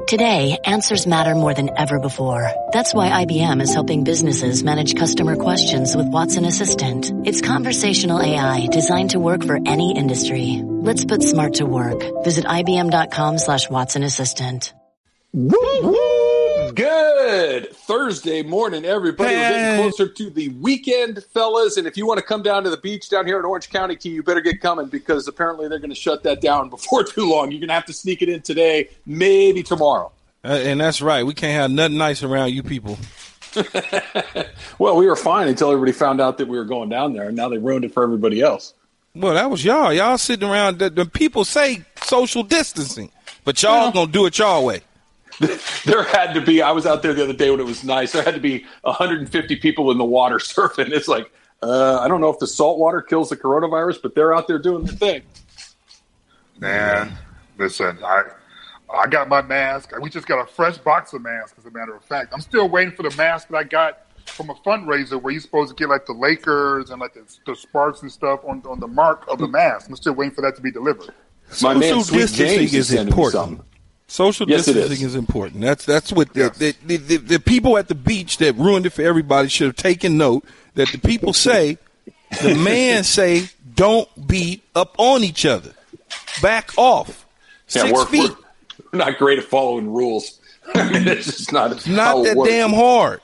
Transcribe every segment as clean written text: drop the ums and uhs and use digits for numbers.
Today, answers matter more than ever before. That's why IBM is helping businesses manage customer questions with Watson Assistant. It's conversational AI designed to work for any industry. Let's put smart to work. Visit IBM.com/Watson Assistant. Good Thursday morning, everybody. We're getting closer to the weekend, fellas. And if you want to come down to the beach down here in Orange County, you better get coming because apparently they're going to shut that down before too long. You're going to have to sneak it in today, maybe tomorrow. And that's right. We can't have nothing nice around you people. Well, we were fine until everybody found out that we were going down there, and now they ruined it for everybody else. Well, that was y'all. Y'all sitting around. The people say social distancing, but y'all going to do it y'all way. There had to be, I was out there the other day when it was nice, there had to be 150 people in the water surfing. It's like, I don't know if the salt water kills the coronavirus, but they're out there doing their thing. Man, listen, I got my mask. We just got a fresh box of masks, as a matter of fact. I'm still waiting for the mask that I got from a fundraiser where you're supposed to get like the Lakers and like the Sparks and stuff on the mark of the mask. I'm still waiting for that to be delivered. My man, Sweet James is important. Social distancing is important. That's what the people at the beach that ruined it for everybody should have taken note that the people say, the man say, don't be up on each other. Back off. Yeah, 6 feet. We're not great at following rules. I mean, it's just not that damn hard.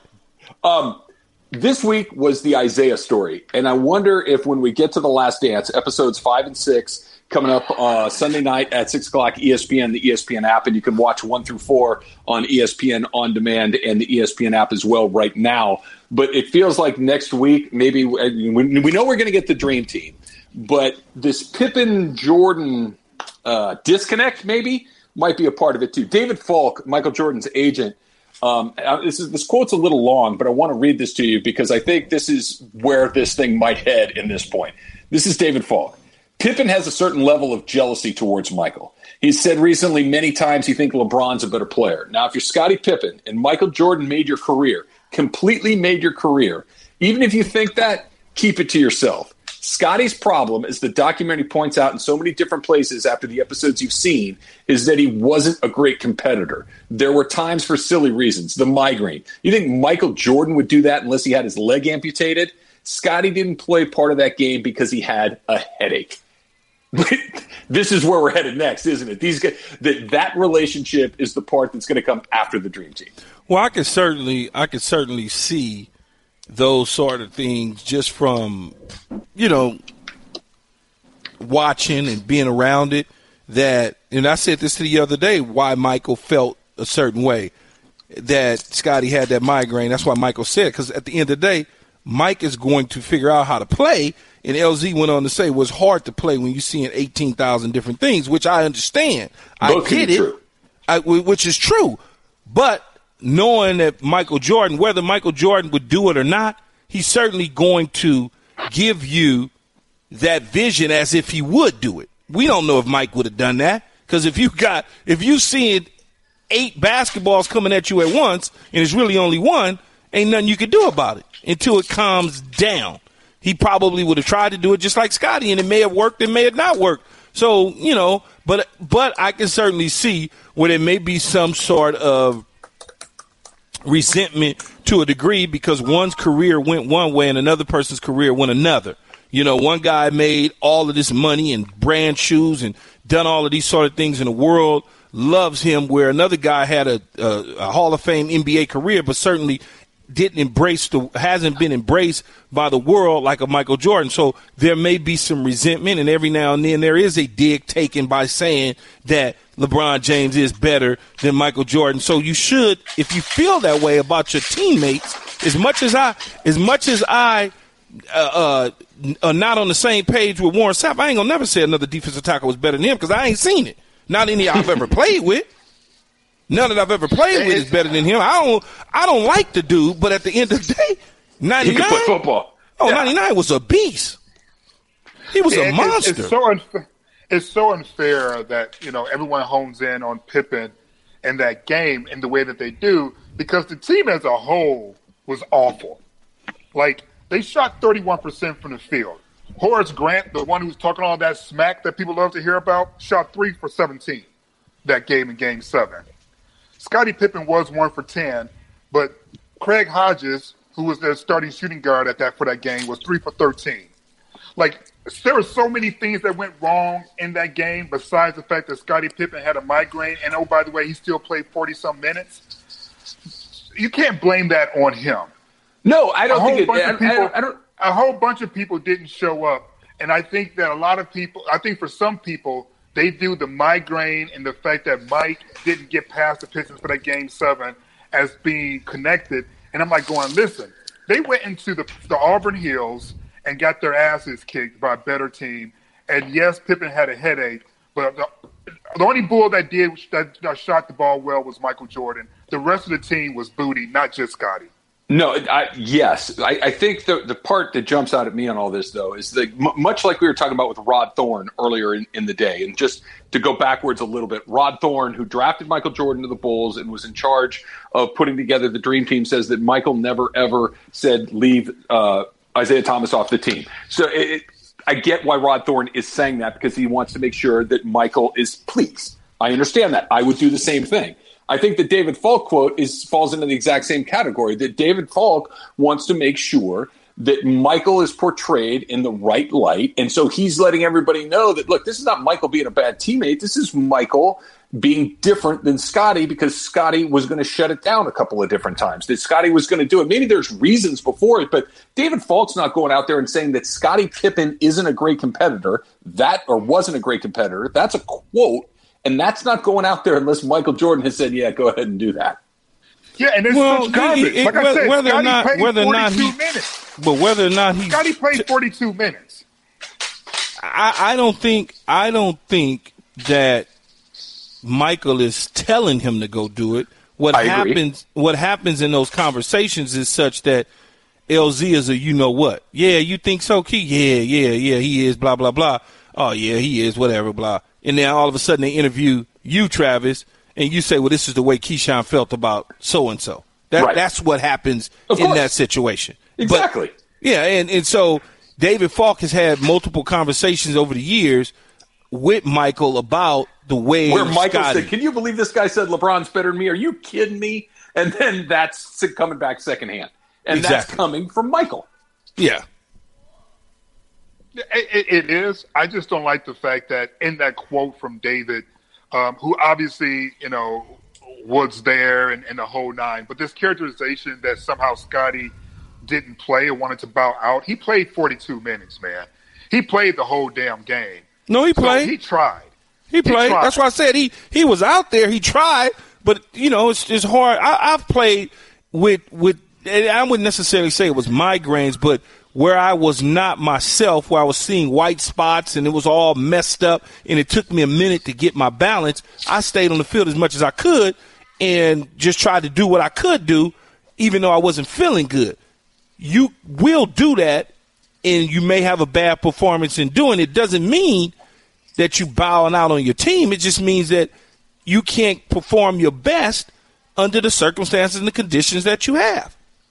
This week was the Isaiah story, and I wonder if when we get to The Last Dance, episodes 5 and 6, coming up Sunday night at 6 o'clock, ESPN, the ESPN app, and you can watch 1 through 4 on ESPN On Demand and the ESPN app as well right now. But it feels like next week, maybe we know we're going to get the Dream Team, but this Pippen-Jordan disconnect maybe might be a part of it too. David Falk, Michael Jordan's agent, this quote's a little long, but I want to read this to you because I think this is where this thing might head in this point. This is David Falk. Pippen has a certain level of jealousy towards Michael. He's said recently many times he thinks LeBron's a better player. Now, if you're Scottie Pippen and Michael Jordan made your career, completely made your career, even if you think that, keep it to yourself. Scottie's problem, as the documentary points out in so many different places after the episodes you've seen, is that he wasn't a great competitor. There were times for silly reasons. The migraine. You think Michael Jordan would do that unless he had his leg amputated? Scottie didn't play part of that game because he had a headache. This is where we're headed next, isn't it? These guys, that relationship is the part that's going to come after the Dream Team. Well, I could certainly see those sort of things just from, watching and being around it. And I said this to the other day, why Michael felt a certain way, that Scottie had that migraine. That's why Michael said, because at the end of the day, Mike is going to figure out how to play. And LZ went on to say it was hard to play when you're seeing 18,000 different things, which I understand. Both I get it, which is true. But knowing that Michael Jordan, whether Michael Jordan would do it or not, he's certainly going to give you that vision as if he would do it. We don't know if Mike would have done that, because if you seeing 8 basketballs coming at you at once and it's really only one, ain't nothing you can do about it until it calms down. He probably would have tried to do it just like Scottie, and it may have worked, it may have not worked. So, but I can certainly see where there may be some sort of resentment to a degree because one's career went one way and another person's career went another. One guy made all of this money and brand shoes and done all of these sort of things, and the world loves him, where another guy had a Hall of Fame NBA career, but certainly hasn't been embraced by the world like a Michael Jordan. So there may be some resentment, and every now and then there is a dig taken by saying that LeBron James is better than Michael Jordan. So you should, if you feel that way about your teammates, as much as I are not on the same page with Warren Sapp, I ain't gonna never say another defensive tackle was better than him, because I ain't seen it. Not any I've ever played with. None that I've ever played with is better than him. I don't like the dude, but at the end of the day, 99. He can play football. Oh, yeah. 99 was a beast. He was a monster. It's so unfair that everyone hones in on Pippen and that game in the way that they do, because the team as a whole was awful. Like, they shot 31% from the field. Horace Grant, the one who's talking all that smack that people love to hear about, shot 3 for 17 that game in Game 7. Scottie Pippen was 1 for 10, but Craig Hodges, who was their starting shooting guard for that game, was 3 for 13. Like, there were so many things that went wrong in that game besides the fact that Scottie Pippen had a migraine, and, oh, by the way, he still played 40-some minutes. You can't blame that on him. No, I don't think A whole bunch of people didn't show up, and I think that a lot of people – I think for some people, they view the migraine and the fact that Mike didn't get past the Pistons for that Game 7 as being connected. And I'm like going, listen, they went into the Auburn Hills – and got their asses kicked by a better team. And yes, Pippen had a headache, but the only bull that shot the ball well was Michael Jordan. The rest of the team was booty, not just Scottie. No, yes. I think the part that jumps out at me on all this, though, is that much like we were talking about with Rod Thorne earlier in the day, and just to go backwards a little bit, Rod Thorne, who drafted Michael Jordan to the Bulls and was in charge of putting together the Dream Team, says that Michael never, ever said leave Isaiah Thomas off the team. So I get why Rod Thorne is saying that, because he wants to make sure that Michael is pleased. I understand that. I would do the same thing. I think the David Falk quote falls into the exact same category, that David Falk wants to make sure that Michael is portrayed in the right light. And so he's letting everybody know that, look, this is not Michael being a bad teammate. This is Michael being different than Scottie, because Scottie was going to shut it down a couple of different times, that Scottie was going to do it. Maybe there's reasons before it, but David Falk's not going out there and saying that Scottie Pippen isn't a great competitor, or wasn't a great competitor. That's a quote, and that's not going out there unless Michael Jordan has said, yeah, go ahead and do that. Yeah, and it's such garbage. Like I said, whether or not Scottie played 42 minutes. I don't think that Michael is telling him to go do it. What happens in those conversations is such that LZ is a, you know what? Yeah, you think so, Key? Yeah, he is, blah, blah, blah. Oh, yeah, he is, whatever, blah. And then all of a sudden they interview you, Travis, and you say, well, this is the way Keyshawn felt about so-and-so. That's what happens in that situation. Exactly. But, yeah, and so David Falk has had multiple conversations over the years with Michael about the way where Michael said, can you believe this guy said LeBron's better than me? Are you kidding me? And then that's coming back secondhand. And that's coming from Michael. Yeah. It is. I just don't like the fact that in that quote from David, who obviously, was there and the whole nine, but this characterization that somehow Scottie didn't play or wanted to bow out. He played 42 minutes, man. He played the whole damn game. No, he played. So he tried. He played. That's why I said he was out there. He tried, but it's hard. I've played with. I wouldn't necessarily say it was migraines, but where I was not myself, where I was seeing white spots and it was all messed up, and it took me a minute to get my balance. I stayed on the field as much as I could and just tried to do what I could do, even though I wasn't feeling good. You will do that, and you may have a bad performance in doing it. Doesn't mean that you bowing out on your team. It just means that you can't perform your best under the circumstances and the conditions that you have.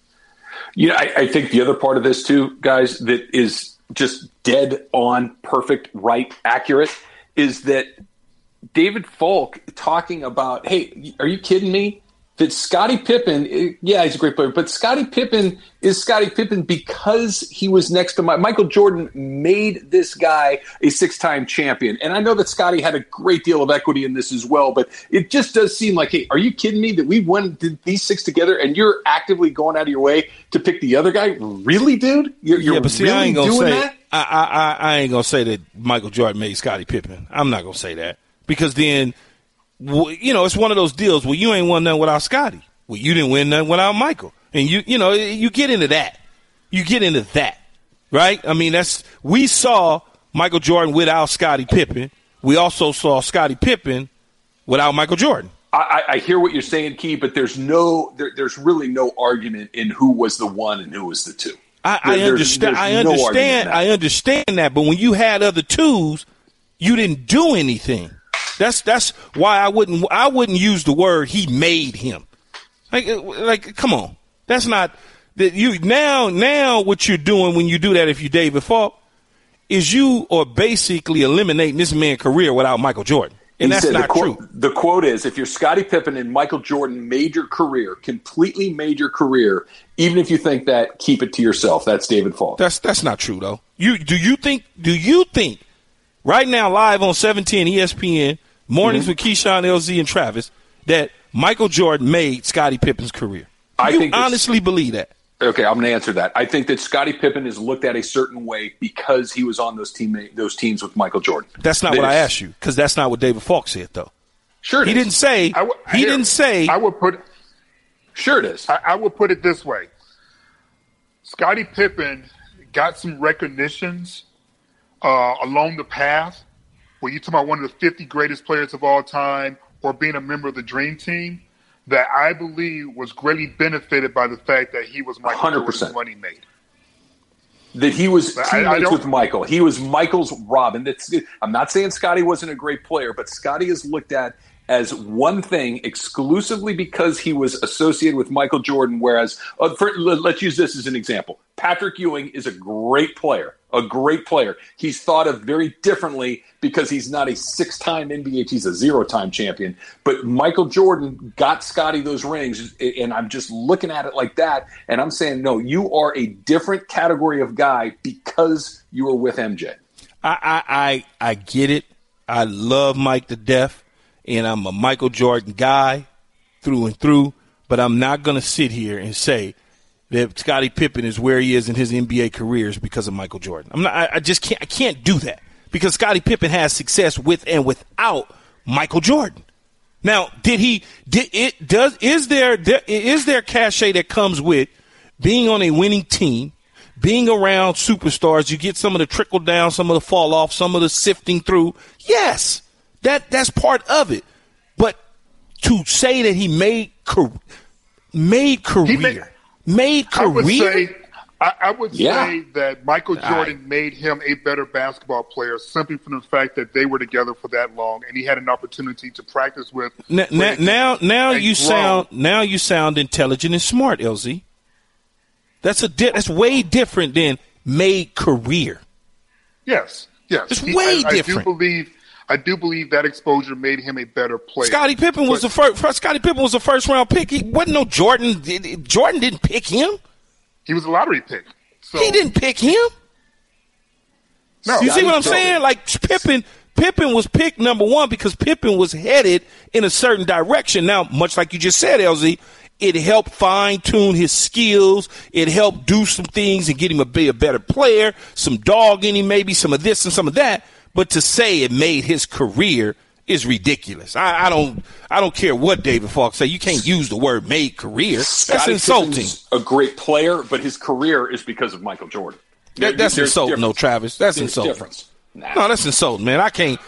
I think the other part of this too, guys, that is just dead on, perfect, right, accurate, is that David Falk talking about, hey, are you kidding me? That Scottie Pippen, yeah, he's a great player, but Scottie Pippen is Scottie Pippen because he was next to Michael Jordan made this guy a 6-time champion. And I know that Scottie had a great deal of equity in this as well, but it just does seem like, hey, are you kidding me that we did these 6 together and you're actively going out of your way to pick the other guy? Really, dude? You're but see, really I ain't gonna doing say, that? I ain't going to say that Michael Jordan made Scottie Pippen. I'm not going to say that, because then – it's one of those deals where you ain't won nothing without Scottie. Well, you didn't win nothing without Michael. And you get into that. You get into that, right? I mean, we saw Michael Jordan without Scottie Pippen. We also saw Scottie Pippen without Michael Jordan. I hear what you're saying, Key, but there's really no argument in who was the one and who was the two. I understand. I understand that, but when you had other twos, you didn't do anything. That's why I wouldn't use the word he made him. Like come on. That's not that you now what you're doing when you do that, if you David Falk, is you are basically eliminating this man's career without Michael Jordan. And that's not true. The quote is, if you're Scottie Pippen and Michael Jordan made your career, completely made your career, even if you think that, keep it to yourself. That's David Falk. That's not true, though. Do you think right now, live on 710 ESPN, mornings with Keyshawn, LZ, and Travis, that Michael Jordan made Scottie Pippen's career? You honestly believe that? Okay, I'm going to answer that. I think that Scottie Pippen is looked at a certain way because he was on those teams with Michael Jordan. That's not what I asked you, because that's not what David Falk said, though. Sure, he didn't say. I would put. Sure, it is. I would put it this way: Scottie Pippen got some recognitions along the path. Where you talk about one of the 50 greatest players of all time, or being a member of the Dream Team, that I believe was greatly benefited by the fact that he was Michael 100%. Jordan's money mate. That he was teammates with Michael. He was Michael's Robin. I'm not saying Scottie wasn't a great player, but Scottie is looked at as one thing exclusively because he was associated with Michael Jordan, whereas, let's use this as an example. Patrick Ewing is a great player. He's thought of very differently because he's not a 6-time NBA. He's a 0-time champion. But Michael Jordan got Scottie those rings, and I'm just looking at it like that, and I'm saying, no, you are a different category of guy because you were with MJ. I get it. I love Mike to death, and I'm a Michael Jordan guy through and through, but I'm not going to sit here and say that Scottie Pippen is where he is in his NBA career is because of Michael Jordan. I can't do that because Scottie Pippen has success with and without Michael Jordan. Now, is there cachet that comes with being on a winning team, being around superstars? You get some of the trickle down, some of the fall off, some of the sifting through. Yes, that's part of it. But to say that he made career. I would say that Michael Jordan made him a better basketball player simply from the fact that they were together for that long and he had an opportunity to practice with. Now you sound intelligent and smart, LZ. That's way different than made career. Yes. It's way different. I do believe that exposure made him a better player. Scottie Pippen was the first. Scottie Pippen was the first round pick. He wasn't no Jordan. Jordan didn't pick him. He was a lottery pick. So. He didn't pick him. No, you see what I'm saying? Like Pippen was picked number one because Pippen was headed in a certain direction. Now, much like you just said, LZ, it helped fine tune his skills. It helped do some things and get him to be a better player. Some dog in him, maybe some of this and some of that. But to say it made his career is ridiculous. I don't care what David Falk say. You can't use the word "made career." That's insulting. Pippen's a great player, but his career is because of Michael Jordan. That's insulting, though, Travis. That's insulting. No, that's insulting, man.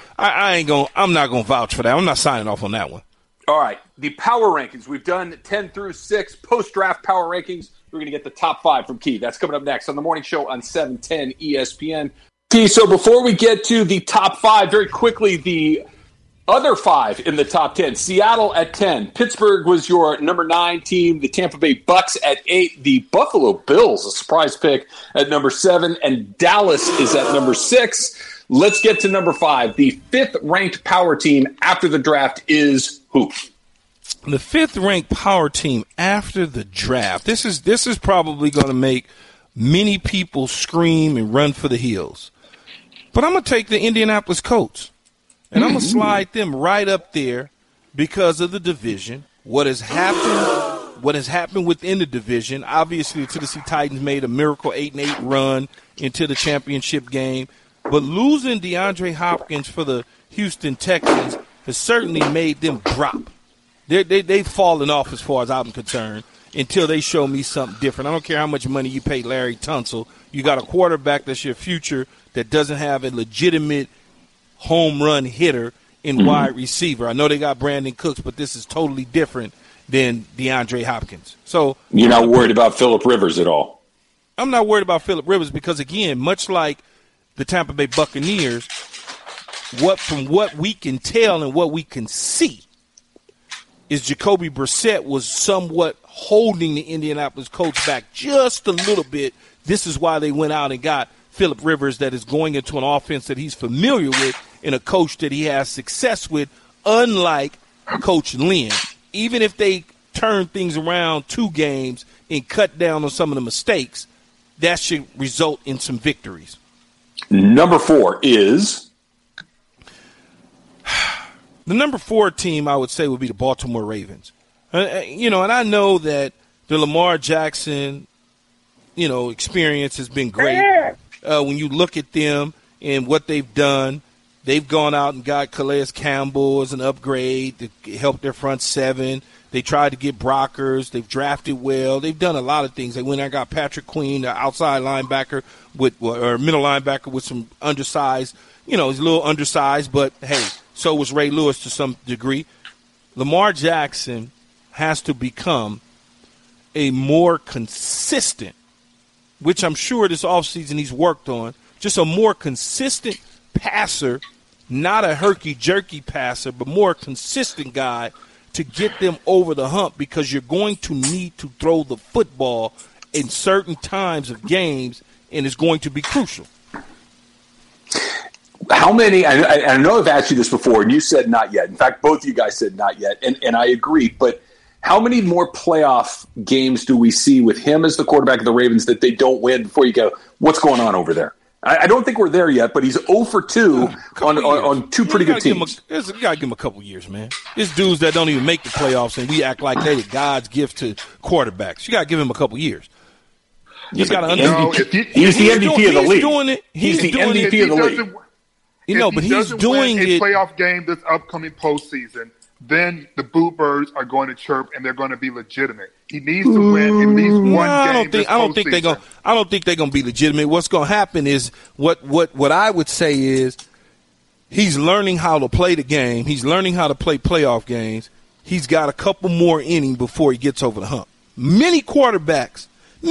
I'm not gonna vouch for that. I'm not signing off on that one. All right, the power rankings. We've done 10 through 6 post-draft power rankings. We're gonna get the top 5 from Key. That's coming up next on the morning show on 710 ESPN. Key. So before we get to the top 5, very quickly, the other 5 in the top 10. Seattle at 10. Pittsburgh was your number 9 team. The Tampa Bay Bucks at 8. The Buffalo Bills, a surprise pick, at number 7. And Dallas is at number 6. Let's get to number 5. The 5th ranked power team after the draft is who? The 5th ranked power team after the draft. This is probably going to make many people scream and run for the hills. But I'm going to take the Indianapolis Colts. And I'm going to slide them right up there because of the division. What has happened within the division. Obviously, the Tennessee Titans made a miracle 8-8 run into the championship game. But losing DeAndre Hopkins for the Houston Texans has certainly made them drop. They've fallen off as far as I'm concerned until they show me something different. I don't care how much money you pay Larry Tunsil. You got a quarterback that's your future that doesn't have a legitimate home run hitter in wide receiver. I know they got Brandon Cooks, but this is totally different than DeAndre Hopkins. So you're not worried about Phillip Rivers at all? I'm not worried about Phillip Rivers because, again, much like the Tampa Bay Buccaneers, from what we can tell and what we can see is Jacoby Brissett was somewhat holding the Indianapolis Colts back just a little bit. This is why they went out and got Phillip Rivers that is going into an offense that he's familiar with and a coach that he has success with, unlike Coach Lynn. Even if they turn things around 2 games and cut down on some of the mistakes, that should result in some victories. Number 4 is? The number 4 team, I would say, would be the Baltimore Ravens. And I know that the Lamar Jackson, experience has been great. When you look at them and what they've done, they've gone out and got Calais Campbell as an upgrade to help their front 7. They tried to get Brockers. They've drafted well. They've done a lot of things. They went and got Patrick Queen, the outside linebacker or middle linebacker with some undersized. He's a little undersized, but, hey, so was Ray Lewis to some degree. Lamar Jackson has to become a more consistent, which I'm sure this offseason he's worked on, just a more consistent passer, not a herky-jerky passer, but more consistent guy to get them over the hump, because you're going to need to throw the football in certain times of games, and it's going to be crucial. How many, I know I've asked you this before, and you said not yet. In fact, both of you guys said not yet, and I agree, but how many more playoff games do we see with him as the quarterback of the Ravens that they don't win before you go, what's going on over there? I don't think we're there yet, but he's 0 for 2 on 2 pretty good teams. You got to give him a couple years, man. There's dudes that don't even make the playoffs, and we act like they're God's gift to quarterbers. You got to give him a couple years. He's got to understand. He's the MVP of the league. He's doing it. He's the MVP of the league. But he's doing it. Playoff game this upcoming postseason, then the Boo Birds are going to chirp and they're going to be legitimate. He needs to win at least one game. I don't think they're going to be legitimate. What's going to happen is what I would say is he's learning how to play the game. He's learning how to play playoff games. He's got a couple more innings before he gets over the hump. Many quarterbacks,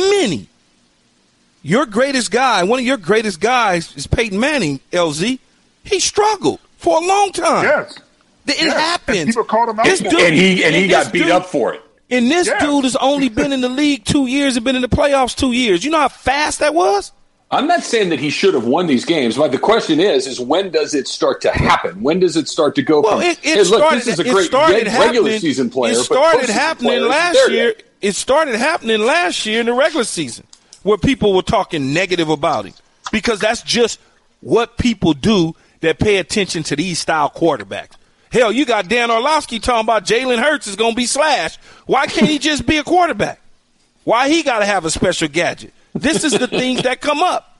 your greatest guy, one of your greatest guys is Peyton Manning, LZ. He struggled for a long time. Yes. It happens. And people called him out. And he got beat up for it. And this dude has only been in the league 2 years and been in the playoffs 2 years. You know how fast that was? I'm not saying that he should have won these games, but the question is when does it start to happen? When does it start to go from, this is a great regular season player. It started happening last year. It started happening last year in the regular season where people were talking negative about him, because that's just what people do that pay attention to these style quarterbacks. Hell, you got Dan Orlovsky talking about Jalen Hurts is going to be slashed. Why can't he just be a quarterback? Why he got to have a special gadget? This is the things that come up.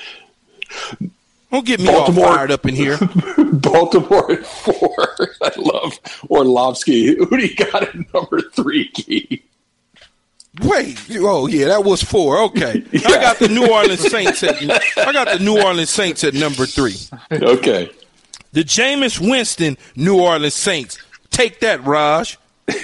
Don't get me all fired up in here. Baltimore at 4. I love Orlovsky. Who do you got at number 3, Key? Wait, that was 4. Okay, yeah. I got the New Orleans Saints at number 3. Okay. The Jameis Winston New Orleans Saints. Take that, Raj.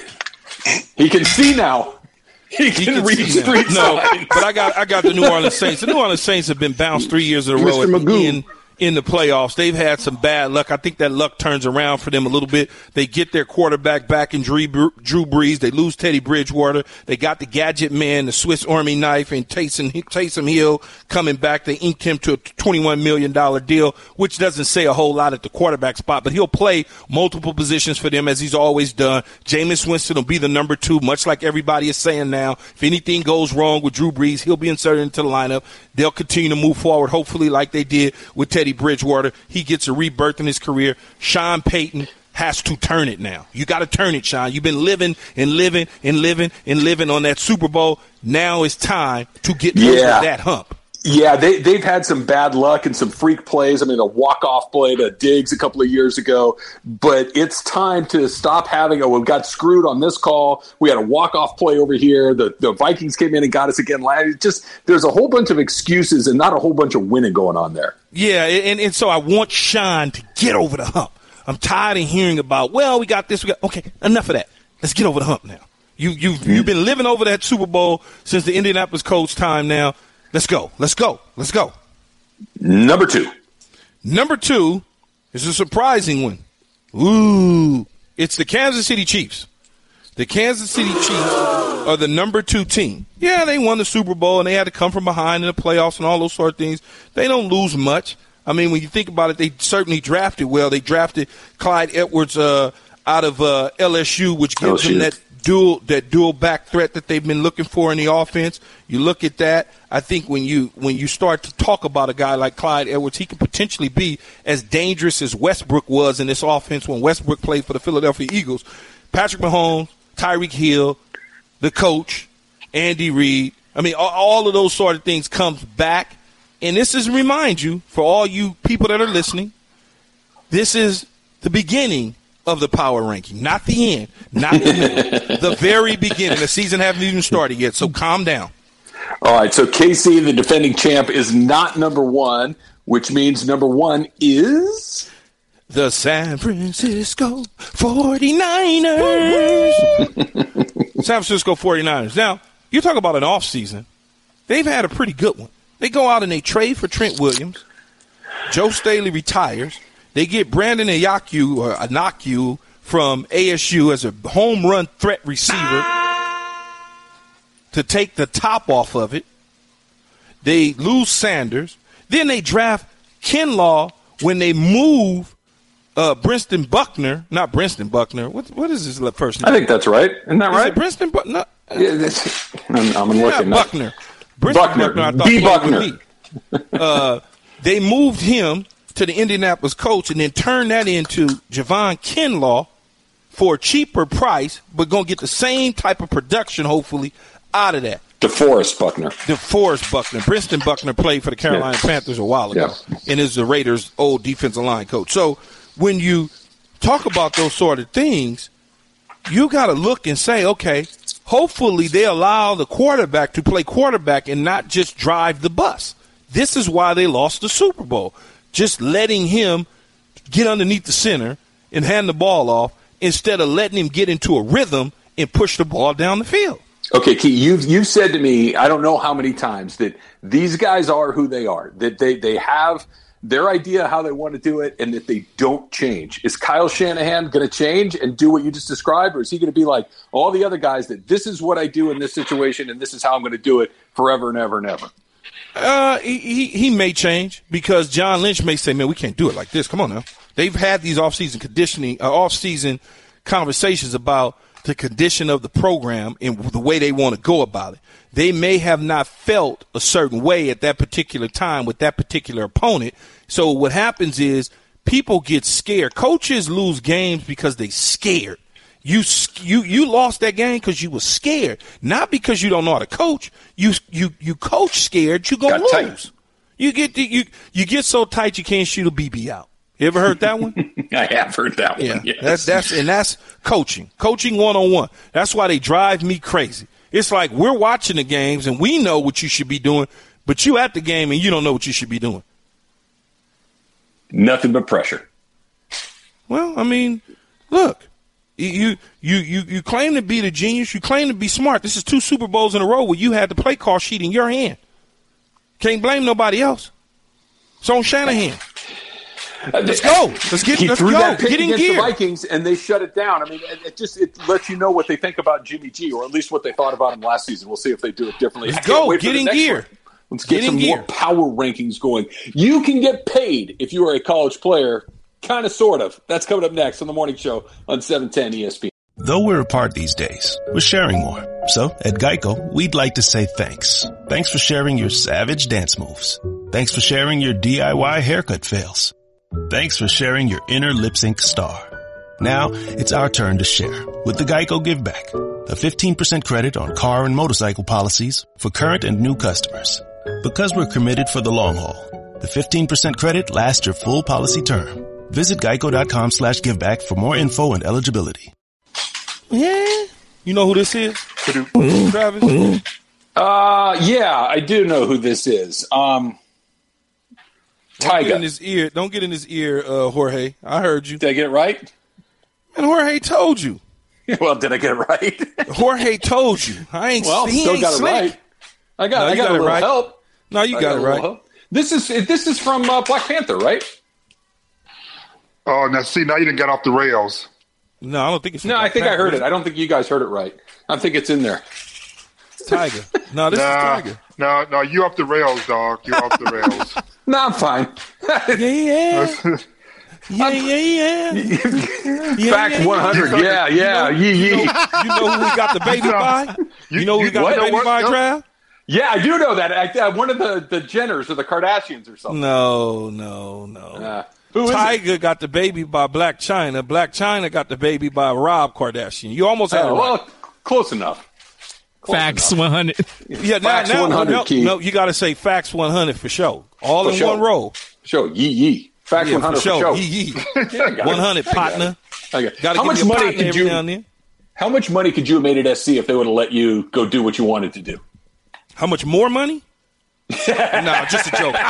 He can see now. He can read street signs. No, but I got the New Orleans Saints. The New Orleans Saints have been bounced 3 years in a row in the playoffs. They've had some bad luck. I think that luck turns around for them a little bit. They get their quarterback back in Drew Brees. They lose Teddy Bridgewater. They got the gadget man, the Swiss Army knife, and Taysom Hill coming back. They inked him to a $21 million deal, which doesn't say a whole lot at the quarterback spot, but he'll play multiple positions for them as he's always done. Jameis Winston will be the number 2, much like everybody is saying now. If anything goes wrong with Drew Brees, he'll be inserted into the lineup. They'll continue to move forward, hopefully like they did with Teddy Bridgewater. He gets a rebirth in his career. Sean Payton has to turn it now. You got to turn it, Sean. You've been living on that Super Bowl. Now it's time to get over that hump. Yeah, they've had some bad luck and some freak plays. I mean, a walk-off play to Diggs a couple of years ago. But it's time to stop having we got screwed on this call. We had a walk-off play over here. The Vikings came in and got us again. There's a whole bunch of excuses and not a whole bunch of winning going on there. Yeah, and so I want Sean to get over the hump. I'm tired of hearing about, we got this. Okay, enough of that. Let's get over the hump now. You've been living over that Super Bowl since the Indianapolis Colts time now. Let's go. Number 2. Number 2 is a surprising one. Ooh, it's the Kansas City Chiefs. The Kansas City Chiefs are the number 2 team. Yeah, they won the Super Bowl, and they had to come from behind in the playoffs and all those sort of things. They don't lose much. I mean, when you think about it, they certainly drafted well. They drafted Clyde Edwards out of LSU, which gives them that dual back threat that they've been looking for in the offense. You look at that. I think when you start to talk about a guy like Clyde Edwards, he could potentially be as dangerous as Westbrook was in this offense when Westbrook played for the Philadelphia Eagles. Patrick Mahomes, Tyreek Hill, the coach, Andy Reid. I mean, all of those sort of things comes back. And this is to remind you, for all you people that are listening, this is the beginning of the power ranking, not the end, not the middle, the very beginning. The season hasn't even started yet, so calm down. All right, so KC, the defending champ, is not number one, which means number one is the San Francisco 49ers. San Francisco 49ers. Now, you talk about an offseason. They've had a pretty good one. They go out and they trade for Trent Williams. Joe Staley retires. They get Brandon Ayuk from ASU as a home run threat receiver to take the top off of it. They lose Sanders. Then they draft Kinlaw when they move Brinston Buckner. Not Brinston Buckner. What is his first name? I think that's right. Isn't that right? Is it Brinston Buckner? Yeah, I'm looking. Buckner. Buckner. I thought Buckner. They moved him to the Indianapolis Colts and then turned that into Javon Kinlaw for a cheaper price, but going to get the same type of production, hopefully, out of that. DeForest Buckner. Brinston Buckner played for the Carolina Panthers a while ago and is the Raiders' old defensive line coach. So when you talk about those sort of things, you got to look and say, okay, hopefully they allow the quarterback to play quarterback and not just drive the bus. This is why they lost the Super Bowl. Just letting him get underneath the center and hand the ball off instead of letting him get into a rhythm and push the ball down the field. Okay, Key, you've said to me, I don't know how many times, that these guys are who they are, that they have their idea how they want to do it and that they don't change. Is Kyle Shanahan going to change and do what you just described, or is he going to be like all the other guys that this is what I do in this situation and this is how I'm going to do it forever and ever and ever? He may change because John Lynch may say, man, we can't do it like this. Come on now. They've had these off-season conversations about the condition of the program and the way they want to go about it. They may have not felt a certain way at that particular time with that particular opponent. So what happens is people get scared. Coaches lose games because they scared. You lost that game because you were scared, not because you don't know how to coach. You coach scared, you gonna lose. Tight. You get so tight you can't shoot a BB out. You ever heard that one? I have heard that one. Yeah, yes. that's coaching 1-on-1. That's why they drive me crazy. It's like we're watching the games and we know what you should be doing, but you at the game and you don't know what you should be doing. Nothing but pressure. Well, I mean, look. You claim to be the genius. You claim to be smart. This is 2 Super Bowls in a row where you had the play call sheet in your hand. Can't blame nobody else. It's on Shanahan. Let's go. Let's go. Get in gear. The Vikings, and they shut it down. I mean, it lets you know what they think about Jimmy G, or at least what they thought about him last season. We'll see if they do it differently. Let's go. Get in gear. One. Let's get some more power rankings going. You can get paid if you are a college player. Kind of, sort of. That's coming up next on The Morning Show on 710 ESPN. Though we're apart these days, we're sharing more. So, at Geico, we'd like to say thanks. Thanks for sharing your savage dance moves. Thanks for sharing your DIY haircut fails. Thanks for sharing your inner lip sync star. Now, it's our turn to share with the Geico Give Back. A 15% credit on car and motorcycle policies for current and new customers. Because we're committed for the long haul, the 15% credit lasts your full policy term. Visit geico.com/giveback for more info and eligibility. Yeah. You know who this is? Travis? Yeah, I do know who this is. Tyga. Don't get in his ear, Jorge. I heard you. Did I get it right? And Jorge told you. Well, did I get it right? Jorge told you. Still got it right. I got a little help. No, you got it right. Help. This is from Black Panther, right? Oh, now you didn't get off the rails. No, I don't think it's. No, I think I heard it. I don't think you guys heard it right. I think it's in there. Tiger. No, this is Tiger. No, you off the rails, dog. You off the rails. No, I'm fine. Yeah. Fact 100. Yeah. You know who we got the baby by? You know who we got the baby by, Trav? Yeah, I do know that. One of the Jenners or the Kardashians or something. No. Who is Tiger got the baby by Black China. Black China got the baby by Rob Kardashian. You almost had it right. Well, close enough. Facts 100. Yeah, Facts 100, Keith. No, you got to say Facts 100 for sure. All in one row. Sure, yee. Facts 100 for sure. Yee. 100, partner. How much money could you? How much money could you have made at SC if they would have let you go do what you wanted to do? How much more money? No, just a joke.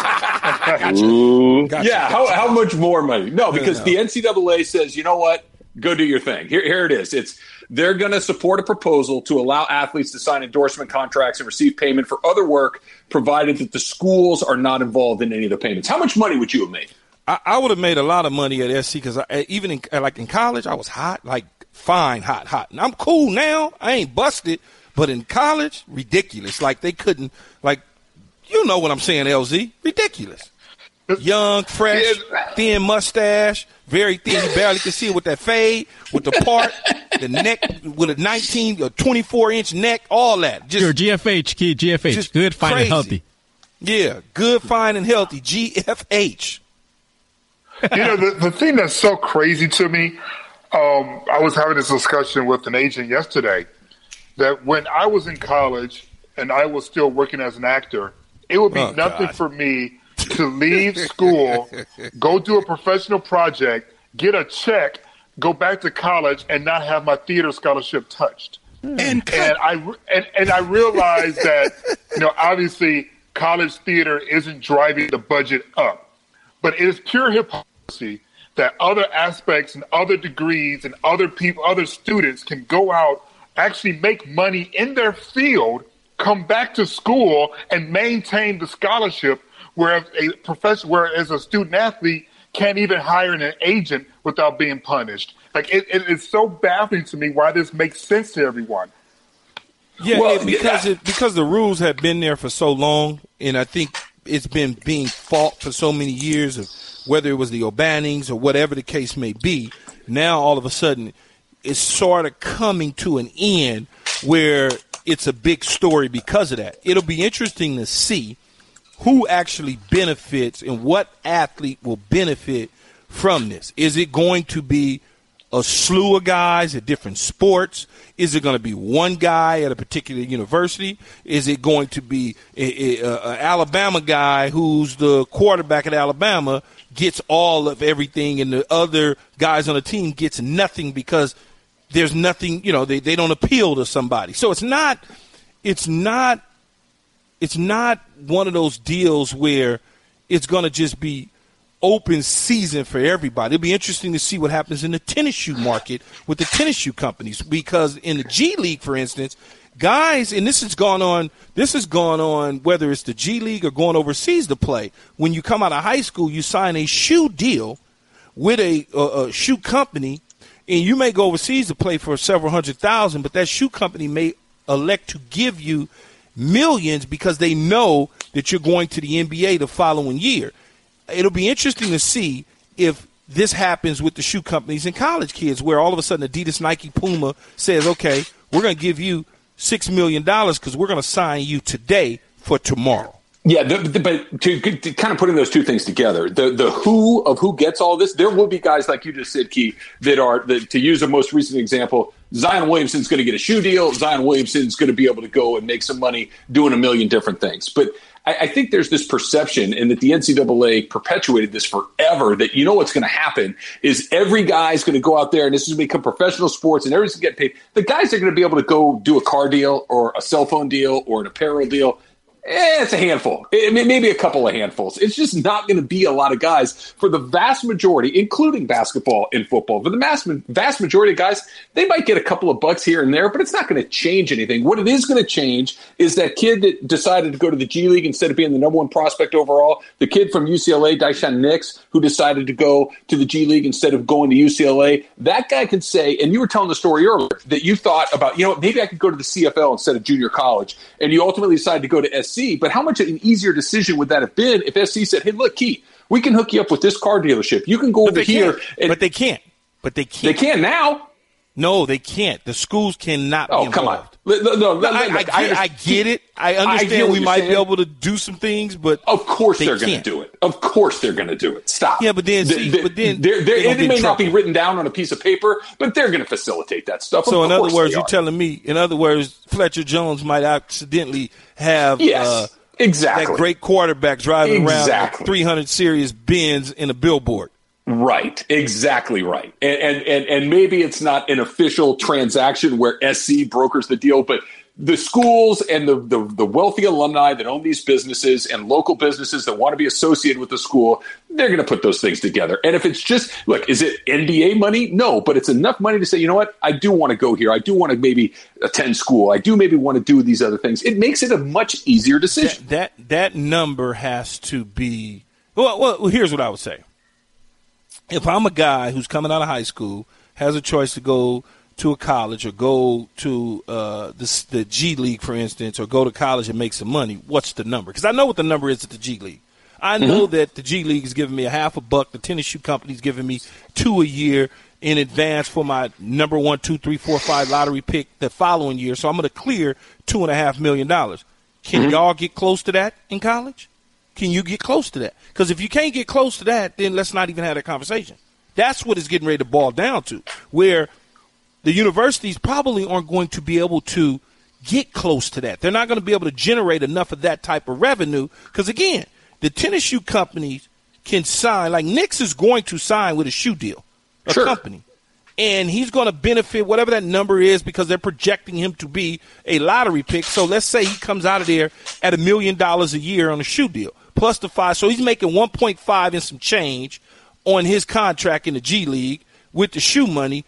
Gotcha. Yeah, how much more money? No, because the NCAA says, you know what? Go do your thing. Here it is. They're going to support a proposal to allow athletes to sign endorsement contracts and receive payment for other work, provided that the schools are not involved in any of the payments. How much money would you have made? I would have made a lot of money at SC because even in college, I was hot, like fine, hot. And I'm cool now. I ain't busted. But in college, ridiculous. Like they couldn't, you know what I'm saying, LZ? Ridiculous. Young, fresh, thin mustache, very thin. You barely can see it with that fade, with the part, the neck, with a 19 or 24-inch neck, all that. Just GFH, kid, GFH. Just good, fine, and healthy. Yeah, good, fine, and healthy. GFH. The thing that's so crazy to me, I was having this discussion with an agent yesterday, that when I was in college and I was still working as an actor, it would be nothing for me to leave school, go do a professional project, get a check, go back to college, and not have my theater scholarship touched. And I realized that, obviously college theater isn't driving the budget up, but it is pure hypocrisy that other aspects and other degrees and other people, other students can go out, actually make money in their field, come back to school and maintain the scholarship, whereas a student athlete can't even hire an agent without being punished. It's so baffling to me why this makes sense to everyone. Yeah, because the rules have been there for so long, and I think it's been being fought for so many years, of whether it was the O'Bannings or whatever the case may be. Now all of a sudden it's sort of coming to an end where it's a big story because of that. It'll be interesting to see who actually benefits and what athlete will benefit from this. Is it going to be a slew of guys at different sports? Is it going to be one guy at a particular university? Is it going to be an Alabama guy who's the quarterback at Alabama gets all of everything and the other guys on the team gets nothing because there's nothing, they don't appeal to somebody. So it's not one of those deals where it's going to just be open season for everybody. It'll be interesting to see what happens in the tennis shoe market with the tennis shoe companies, because in the G League, for instance, guys, and this has gone on whether it's the G League or going overseas to play. When you come out of high school, you sign a shoe deal with a shoe company, and you may go overseas to play for several $100,000, but that shoe company may elect to give you millions because they know that you're going to the NBA the following year. It'll be interesting to see if this happens with the shoe companies and college kids, where all of a sudden Adidas, Nike, Puma says, okay, we're going to give you $6 million because we're going to sign you today for tomorrow. Yeah, but to kind of putting those two things together, the who gets all this, there will be guys like you just said, Key, that are, to use a most recent example, Zion Williamson's going to get a shoe deal. Zion Williamson's going to be able to go and make some money doing a million different things. But I think there's this perception, and that the NCAA perpetuated this forever, that what's going to happen is every guy's going to go out there and this is going to become professional sports and everybody's going to get paid. The guys are going to be able to go do a car deal or a cell phone deal or an apparel deal. It's a handful. Maybe a couple of handfuls. It's just not going to be a lot of guys for the vast majority, including basketball and football. For the vast majority of guys, they might get a couple of bucks here and there, but it's not going to change anything. What it is going to change is that kid that decided to go to the G League instead of being the number one prospect overall, the kid from UCLA, Daishan Nix, who decided to go to the G League instead of going to UCLA. That guy can say, and you were telling the story earlier, that you thought about, maybe I could go to the CFL instead of junior college, and you ultimately decided to go to SC. SC, but how much an easier decision would that have been if SC said, hey, look, Keith, we can hook you up with this car dealership. You can go over here. But they can't. They can now. No, they can't. The schools cannot be involved. Come on. No, I get it. I understand we might be able to do some things, but of course they're going to do it. Of course they're going to do it. Stop. Yeah, but then it may not be written down on a piece of paper, but they're going to facilitate that stuff. So in other words, you're telling me, Fletcher Jones might accidentally have exactly that great quarterback driving around a 300 series Benz in a billboard. Right, exactly right. And maybe it's not an official transaction where SC brokers the deal, but the schools and the wealthy alumni that own these businesses and local businesses that want to be associated with the school, they're going to put those things together. And if it's just, look, is it NBA money? No, but it's enough money to say, you know what, I do want to go here. I do want to maybe attend school. I do maybe want to do these other things. It makes it a much easier decision. That number has to be, well, here's what I would say. If I'm a guy who's coming out of high school, has a choice to go to a college or go to the G League, for instance, or go to college and make some money, what's the number? Because I know what the number is at the G League. I know that the G League is giving me $50. The tennis shoe company is giving me $2 a year in advance for my number 1, 2, 3, 4, 5 lottery pick the following year. So I'm going to clear $2.5 million. Can y'all get close to that in college? Can you get close to that? Because if you can't get close to that, then let's not even have that conversation. That's what it's getting ready to boil down to, where the universities probably aren't going to be able to get close to that. They're not going to be able to generate enough of that type of revenue because, again, the tennis shoe companies can sign. Like Knicks is going to sign with a shoe deal, a company. And he's going to benefit whatever that number is because they're projecting him to be a lottery pick. So let's say he comes out of there at $1 million a year on a shoe deal, plus the 5. So he's making 1.5 and some change on his contract in the G League with the shoe money.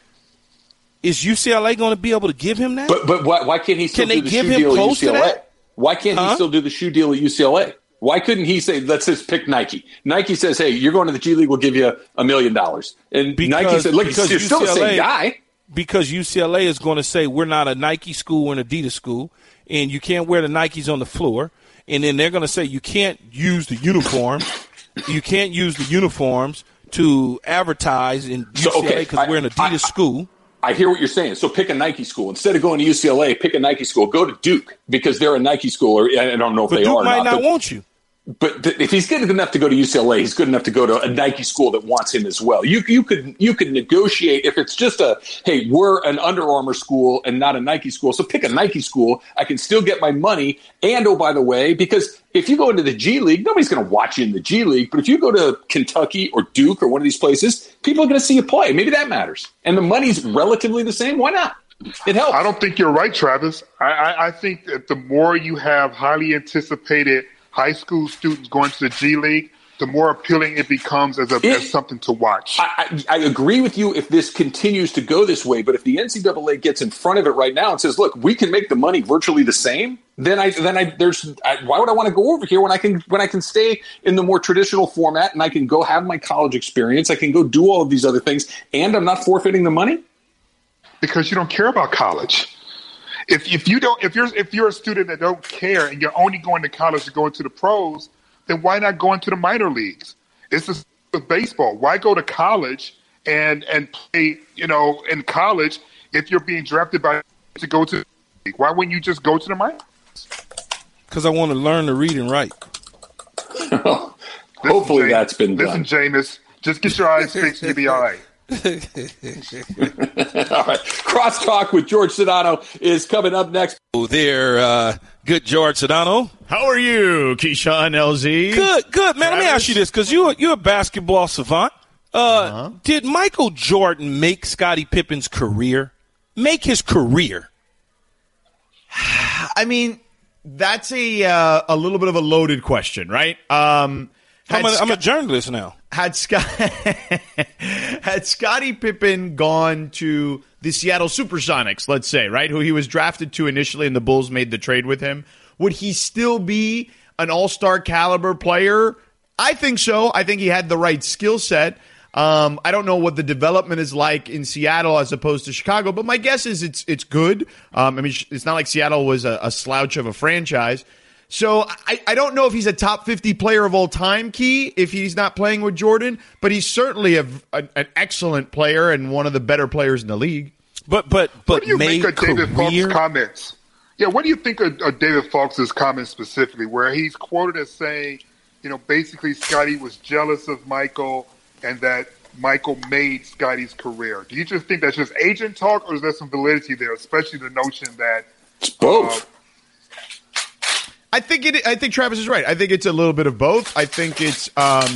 Is UCLA going to be able to give him that? But why can't he still do the shoe deal at UCLA? Why can't he still do the shoe deal at UCLA? Why couldn't he say, let's just pick Nike? Nike says, hey, you're going to the G League, we'll give you $1 million. And Nike said, look, you're still the same guy. Because UCLA is going to say, we're not a Nike school, we're an Adidas school, and you can't wear the Nikes on the floor. And then they're going to say, you can't use the uniform. You can't use the uniforms to advertise in UCLA because we're an Adidas school. I hear what you're saying. So pick a Nike school. Instead of going to UCLA, pick a Nike school. Go to Duke because they're a Nike school. Or I don't know if they Duke are or not. Duke might not want you. But if he's good enough to go to UCLA, he's good enough to go to a Nike school that wants him as well. You could negotiate if it's just hey, we're an Under Armour school and not a Nike school. So pick a Nike school. I can still get my money. And, oh, by the way, because if you go into the G League, nobody's going to watch you in the G League. But if you go to Kentucky or Duke or one of these places, people are going to see you play. Maybe that matters. And the money's relatively the same. Why not? It helps. I don't think you're right, Travis. I think that the more you have highly anticipated high school students going to the G League, the more appealing it becomes as something to watch. I agree with you if this continues to go this way, but if the NCAA gets in front of it right now and says, look, we can make the money virtually the same, then why would I want to go over here when I can stay in the more traditional format and I can go have my college experience, I can go do all of these other things, and I'm not forfeiting the money? Because you don't care about college. If you're a student that don't care and you're only going to college to go into the pros, then why not go into the minor leagues? It's the same with baseball. Why go to college and play, in college if you're being drafted to go to the league? Why wouldn't you just go to the minors? Because I want to learn to read and write. Hopefully that's been done. Listen, Jameis, just get your eyes fixed and you'll be all right. All right. Crosstalk with George Sedano is coming up next. Oh, there, good George Sedano. How are you, Keyshawn LZ? Good, man. Let me ask you this, because you're a basketball savant. Did Michael Jordan make Scottie Pippen's career? Make his career? I mean, that's a little bit of a loaded question, right? I'm a journalist now. Had Scottie Pippen gone to the Seattle Supersonics, let's say, right, who he was drafted to initially and the Bulls made the trade with him, would he still be an all-star caliber player? I think so. I think he had the right skill set. I don't know what the development is like in Seattle as opposed to Chicago, but my guess is it's good. I mean, it's not like Seattle was a slouch of a franchise. So I don't know if he's a top 50 player of all time, Key, if he's not playing with Jordan, but he's certainly an excellent player and one of the better players in the league. What do you make of David Falk's comments? Yeah, what do you think of David Falk's comments specifically, where he's quoted as saying, basically Scottie was jealous of Michael and that Michael made Scottie's career? Do you just think that's just agent talk, or is there some validity there, especially the notion that it's both? I think Travis is right. I think it's a little bit of both. I think it's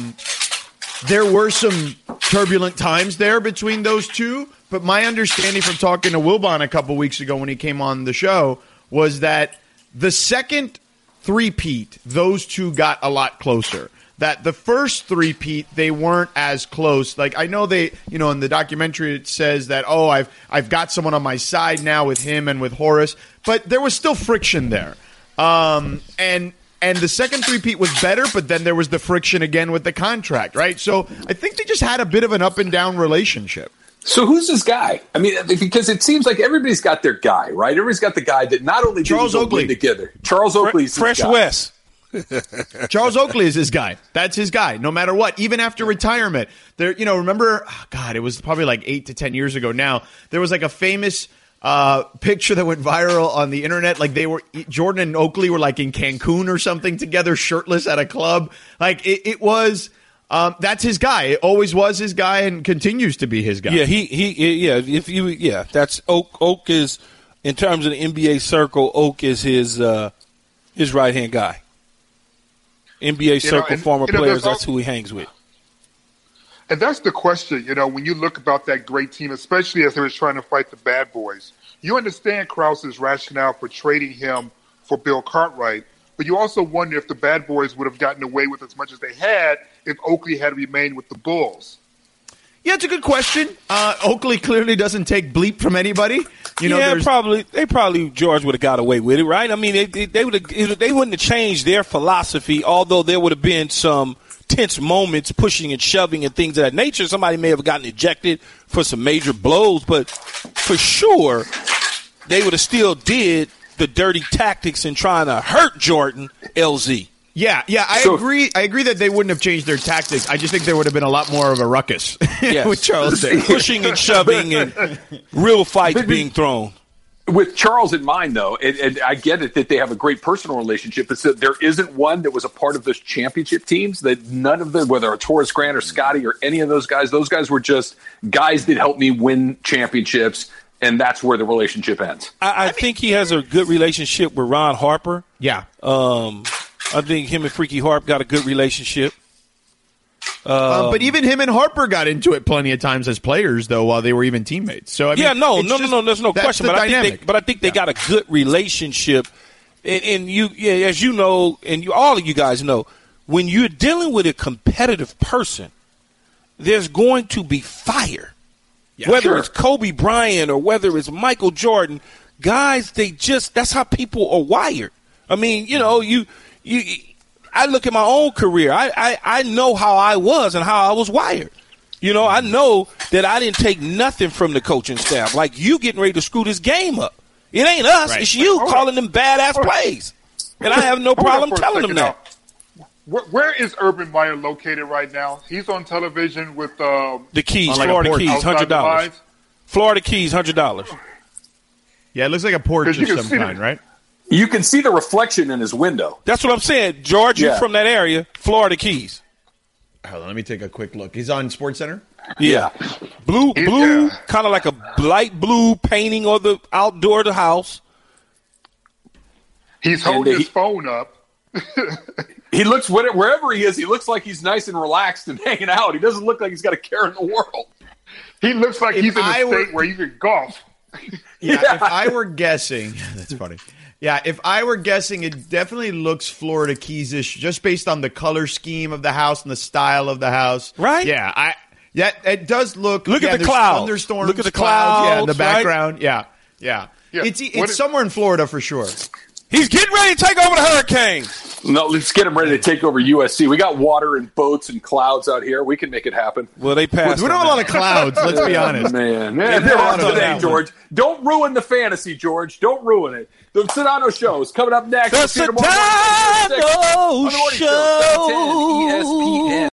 there were some turbulent times there between those two, but my understanding from talking to Wilbon a couple weeks ago when he came on the show was that the second three-peat, those two got a lot closer. That the first three-peat, they weren't as close. Like, I know they, in the documentary it says that, I've got someone on my side now with him and with Horace, but there was still friction there. And the second three-peat was better, but then there was the friction again with the contract, right? So I think they just had a bit of an up and down relationship. So who's this guy? I mean, because it seems like everybody's got their guy, right? Everybody's got the guy that not only Charles Oakley together. Charles Oakley's Fresh guy. West. Charles Oakley is his guy. That's his guy, no matter what. Even after retirement, there. Remember? God, it was probably like 8 to 10 years ago. Now there was like a famous picture that went viral on the internet. Like Jordan and Oakley were like in Cancun or something together, shirtless at a club. Like it was. That's his guy. It always was his guy and continues to be his guy. Yeah, that's Oak. Oak is, in terms of the NBA circle, Oak is his right hand guy. NBA circle, former players, that's who he hangs with. And that's the question, when you look about that great team, especially as they were trying to fight the bad boys. You understand Krause's rationale for trading him for Bill Cartwright, but you also wonder if the bad boys would have gotten away with as much as they had if Oakley had remained with the Bulls. Yeah, it's a good question. Oakley clearly doesn't take bleep from anybody. Probably George would have got away with it, right? I mean, they wouldn't have changed their philosophy, although there would have been some tense moments, pushing and shoving and things of that nature. Somebody may have gotten ejected for some major blows, but for sure they would have still did the dirty tactics in trying to hurt Jordan, LZ. Yeah, I agree. I agree that they wouldn't have changed their tactics. I just think there would have been a lot more of a ruckus with Charles there. Pushing and shoving and real fights being thrown. With Charles in mind, though, and I get it that they have a great personal relationship, but there isn't one that was a part of those championship teams that none of them, whether it's Horace Grant or Scottie or any of those guys were just guys that helped me win championships, and that's where the relationship ends. I think he has a good relationship with Ron Harper. Yeah. I think him and Freaky Harp got a good relationship. But even him and Harper got into it plenty of times as players, though, while they were even teammates. So there's no question. But I think they got a good relationship. And you, as you know, and all of you guys know, when you're dealing with a competitive person, there's going to be fire. Yeah, whether it's Kobe Bryant or whether it's Michael Jordan, guys, that's how people are wired. I mean, I look at my own career. I know how I was and how I was wired. I know that I didn't take nothing from the coaching staff. Like, you getting ready to screw this game up. It ain't us. Right. It's you calling them badass plays. And I have no problem telling them that. Where is Urban Meyer located right now? He's on television with the Keys, Florida Keys, $100. Florida Keys, $100. Yeah, it looks like a porch of some kind, right? You can see the reflection in his window. That's what I'm saying. George, you're from that area, Florida Keys. Hold on, let me take a quick look. He's on SportsCenter? Yeah. Blue, kind of like a light blue painting on the outdoor of the house. He's holding his phone up. He looks, wherever he is, he looks like he's nice and relaxed and hanging out. He doesn't look like he's got a care in the world. He looks like he's in a state where you can golf. Yeah, if I were guessing, that's funny. Yeah, if I were guessing, it definitely looks Florida Keys-ish, just based on the color scheme of the house and the style of the house. Right? Yeah, it does look. Look at the clouds. Thunderstorms. Look at the clouds. Yeah, in the background. Right? Yeah. It's somewhere in Florida for sure. He's getting ready to take over the Hurricanes. No, let's get him ready to take over USC. We got water and boats and clouds out here. We can make it happen. Well, they passed. We don't have a lot of clouds, let's be honest. Man, they're on today, George. Don't ruin the fantasy, George. Don't ruin it. The Sedano Show is coming up next. The Sedano Show. ESPN.